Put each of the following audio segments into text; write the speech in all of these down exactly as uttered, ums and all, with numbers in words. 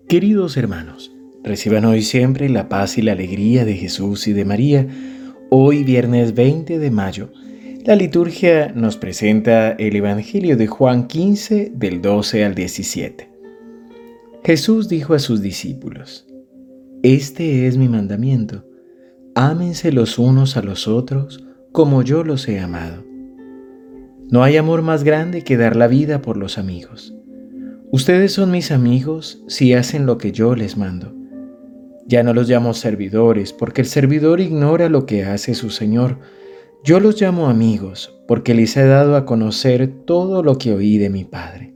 Queridos hermanos, reciban hoy siempre la paz y la alegría de Jesús y de María. Hoy, viernes veinte de mayo, la liturgia nos presenta el Evangelio de Juan quince, del doce al diecisiete. Jesús dijo a sus discípulos: Este es mi mandamiento, ámense los unos a los otros como yo los he amado. No hay amor más grande que dar la vida por los amigos. Ustedes son mis amigos si hacen lo que yo les mando. Ya no los llamo servidores, porque el servidor ignora lo que hace su Señor. Yo los llamo amigos, porque les he dado a conocer todo lo que oí de mi Padre.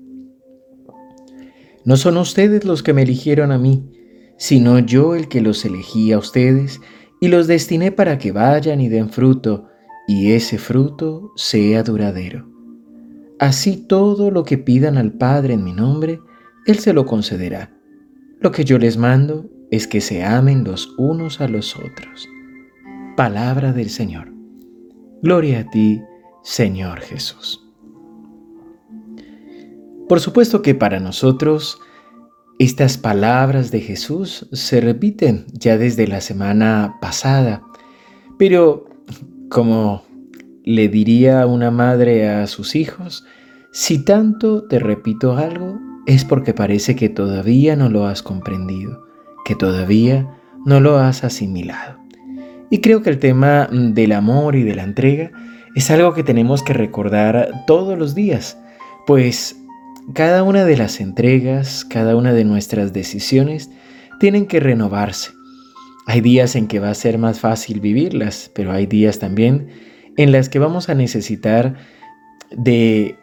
No son ustedes los que me eligieron a mí, sino yo el que los elegí a ustedes y los destiné para que vayan y den fruto, y ese fruto sea duradero. Así todo lo que pidan al Padre en mi nombre, Él se lo concederá. Lo que yo les mando es que se amen los unos a los otros. Palabra del Señor. Gloria a ti, Señor Jesús. Por supuesto que para nosotros estas palabras de Jesús se repiten ya desde la semana pasada, pero como le diría una madre a sus hijos, si tanto te repito algo, es porque parece que todavía no lo has comprendido, que todavía no lo has asimilado. Y creo que el tema del amor y de la entrega es algo que tenemos que recordar todos los días, pues cada una de las entregas, cada una de nuestras decisiones tienen que renovarse. Hay días en que va a ser más fácil vivirlas, pero hay días también en las que vamos a necesitar de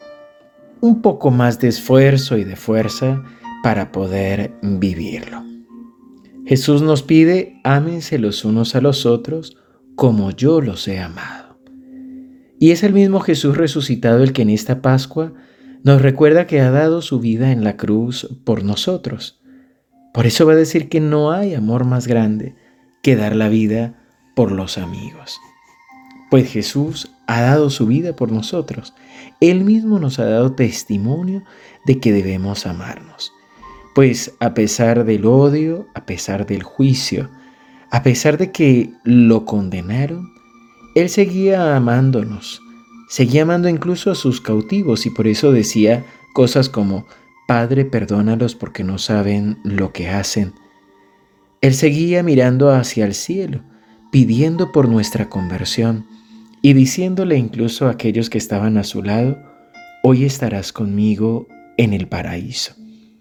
un poco más de esfuerzo y de fuerza para poder vivirlo. Jesús nos pide: ámense los unos a los otros como yo los he amado. Y es el mismo Jesús resucitado el que en esta Pascua nos recuerda que ha dado su vida en la cruz por nosotros. Por eso va a decir que no hay amor más grande que dar la vida por los amigos. Pues Jesús ha dado su vida por nosotros. Él mismo nos ha dado testimonio de que debemos amarnos. Pues a pesar del odio, a pesar del juicio, a pesar de que lo condenaron, Él seguía amándonos. Seguía amando incluso a sus cautivos y por eso decía cosas como: Padre, perdónalos porque no saben lo que hacen. Él seguía mirando hacia el cielo, pidiendo por nuestra conversión y diciéndole incluso a aquellos que estaban a su lado: hoy estarás conmigo en el paraíso.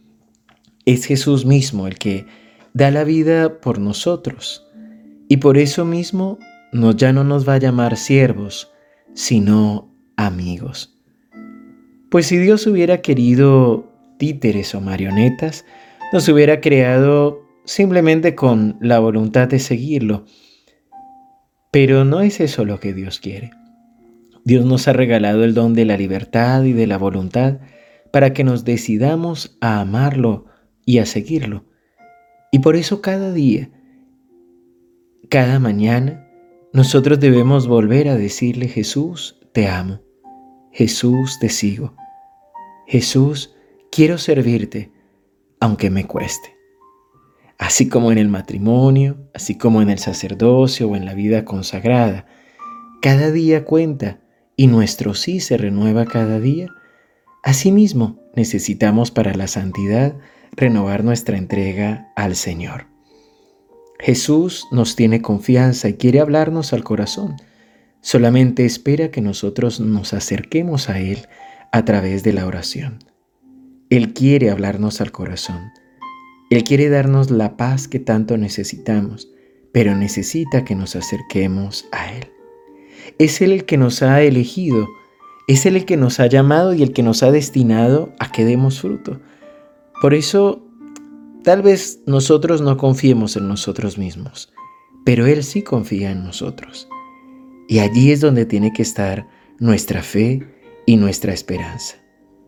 Es Jesús mismo el que da la vida por nosotros y por eso mismo no, ya no nos va a llamar siervos, sino amigos. Pues si Dios hubiera querido títeres o marionetas, nos hubiera creado simplemente con la voluntad de seguirlo. Pero no es eso lo que Dios quiere. Dios nos ha regalado el don de la libertad y de la voluntad para que nos decidamos a amarlo y a seguirlo. Y por eso cada día, cada mañana, nosotros debemos volver a decirle: Jesús, te amo. Jesús, te sigo. Jesús, quiero servirte, aunque me cueste. Así como en el matrimonio, así como en el sacerdocio o en la vida consagrada, cada día cuenta y nuestro sí se renueva cada día. Asimismo, necesitamos para la santidad renovar nuestra entrega al Señor. Jesús nos tiene confianza y quiere hablarnos al corazón. Solamente espera que nosotros nos acerquemos a Él a través de la oración. Él quiere hablarnos al corazón. Él quiere darnos la paz que tanto necesitamos, pero necesita que nos acerquemos a Él. Es Él el que nos ha elegido, es Él el que nos ha llamado y el que nos ha destinado a que demos fruto. Por eso, tal vez nosotros no confiemos en nosotros mismos, pero Él sí confía en nosotros. Y allí es donde tiene que estar nuestra fe y nuestra esperanza.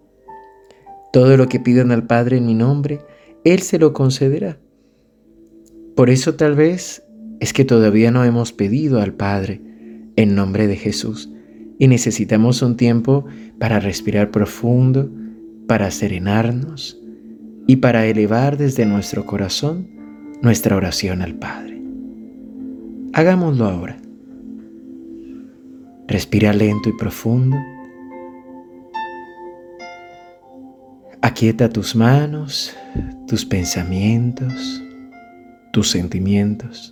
Todo lo que pidan al Padre en mi nombre, Él se lo concederá. Por eso tal vez es que todavía no hemos pedido al Padre en nombre de Jesús y necesitamos un tiempo para respirar profundo, para serenarnos y para elevar desde nuestro corazón nuestra oración al Padre. Hagámoslo ahora. Respira lento y profundo. Aquieta tus manos, tus pensamientos, tus sentimientos.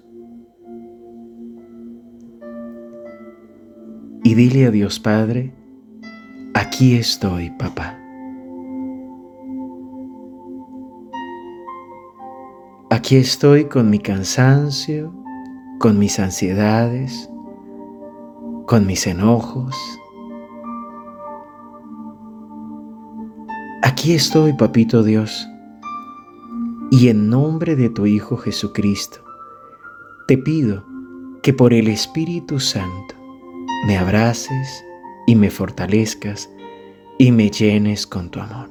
Y dile a Dios Padre: aquí estoy, papá. Aquí estoy con mi cansancio, con mis ansiedades, con mis enojos. Aquí estoy, Papito Dios, y en nombre de tu Hijo Jesucristo, te pido que por el Espíritu Santo me abraces y me fortalezcas y me llenes con tu amor.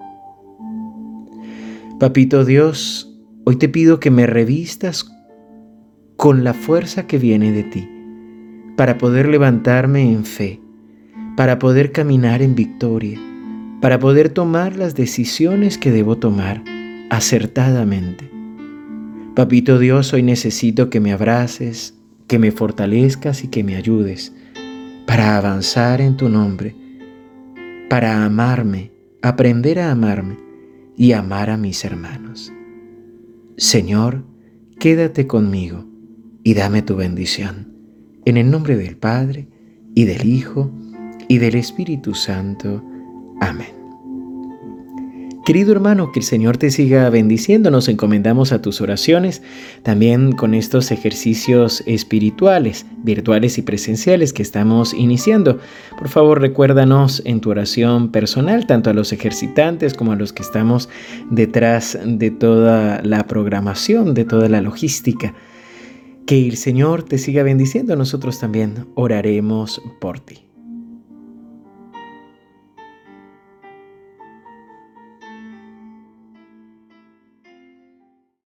Papito Dios, hoy te pido que me revistas con la fuerza que viene de ti, para poder levantarme en fe, para poder caminar en victoria, para poder tomar las decisiones que debo tomar acertadamente. Papito Dios, hoy necesito que me abraces, que me fortalezcas y que me ayudes para avanzar en tu nombre, para amarme, aprender a amarme y amar a mis hermanos. Señor, quédate conmigo y dame tu bendición. En el nombre del Padre, y del Hijo, y del Espíritu Santo. Amén. Querido hermano, que el Señor te siga bendiciendo. Nos encomendamos a tus oraciones, también con estos ejercicios espirituales, virtuales y presenciales que estamos iniciando. Por favor, recuérdanos en tu oración personal, tanto a los ejercitantes como a los que estamos detrás de toda la programación, de toda la logística. Que el Señor te siga bendiciendo. Nosotros también oraremos por ti.